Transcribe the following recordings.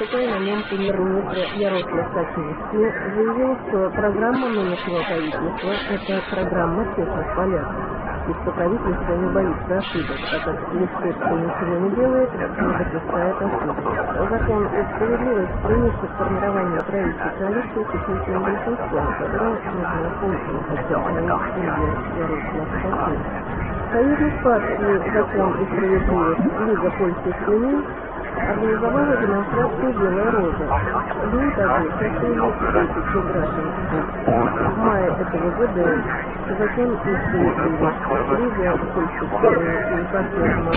такой момент премьер-министра Ярослав Качинский заявил, что программа нынешнего правительства – это программа честных порядков, и что правительство не боится ошибок, так как если кто ничего не делает, не допускает ошибок. Закон о справедливости стремится к формированию правительства коалиции с исключительным большинством, которое нужно пользоваться, подчеркнул премьер Ярослав Качинский. Союзник партии «Закон и справедливость» Лига польских семей организовала демонстрацию «Белая роза». В ней также участвовали тысячи граждан. В мае этого года «Закон и справедливость» Лига польских семей и партия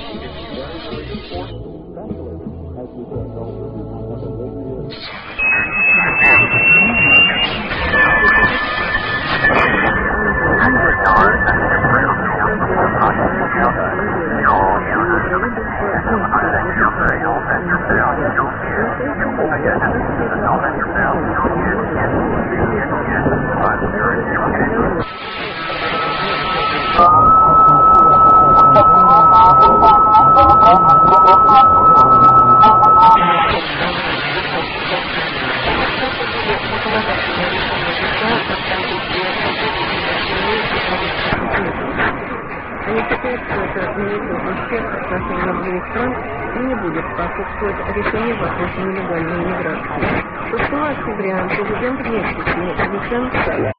не будет способствовать решению вопроса нелегальной миграции. 6 октября президент Мексики Викентос